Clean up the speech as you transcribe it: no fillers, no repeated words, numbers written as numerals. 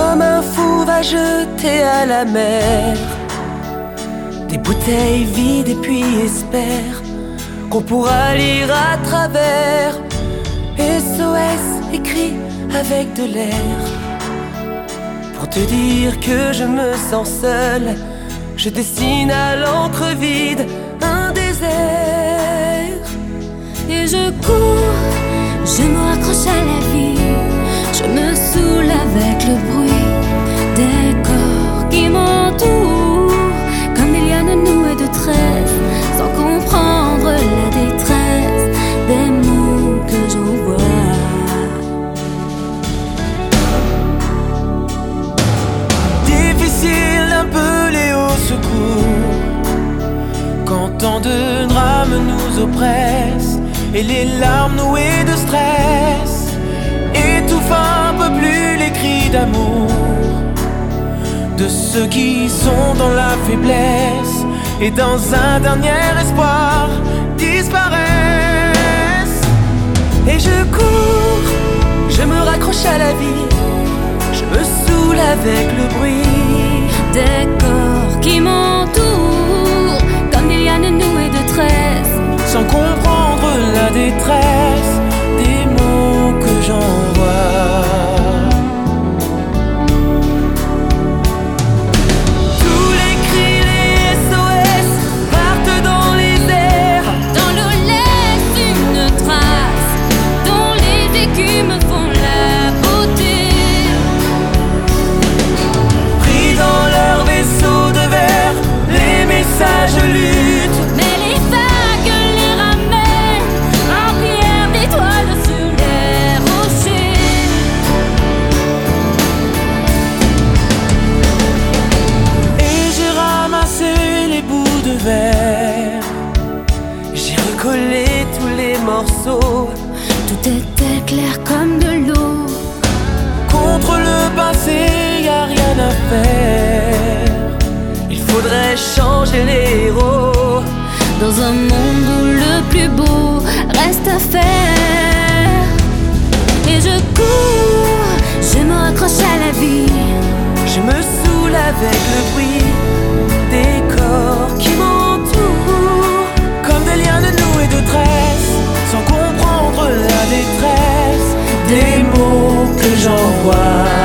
comme un fou va jeter à la mer des bouteilles vides et puis espère qu'on pourra lire à travers. SOS écrit avec de l'air pour te dire que je me sens seul. Je dessine à l'encre vide un désert. Et je cours, je me raccroche à la vie, je me saoule avec le bruit des corps qui m'entourent, comme des lianes nouées de tresse, sans comprendre la détresse des mots que j'envoie. Difficile d'appeler au secours quand tant de drames nous oppressent et les larmes nouées de stress étouffent un peu plus les cris d'amour de ceux qui sont dans la faiblesse et dans un dernier espoir disparaissent. Et je cours, je me raccroche à la vie, je me saoule avec le bruit des corps qui m'entourent, comme des lianes nouées de tresse, sans comprendre la détresse des mots que j'envoie. Tous les cris, les SOS partent dans les airs, dans l'eau laisse une trace, dont les écumes font la beauté. pris dans leur vaisseau de verre, les messages luttent. Mais les vagues les ramènent en pierre d'étoiles sur les rochers. Et j'ai ramassé les bouts de verre, j'ai recollé tous les morceaux. Tout était clair comme de l'eau. Contre le passé, y a rien à faire. Il faudrait changer les héros Dans un monde où le plus beau reste à faire. Et je cours, je me raccroche à la vie, je me saoule avec le bruit des corps qui m'entourent, comme des lianes nouées de tresse, sans comprendre la détresse des mots que j'envoie.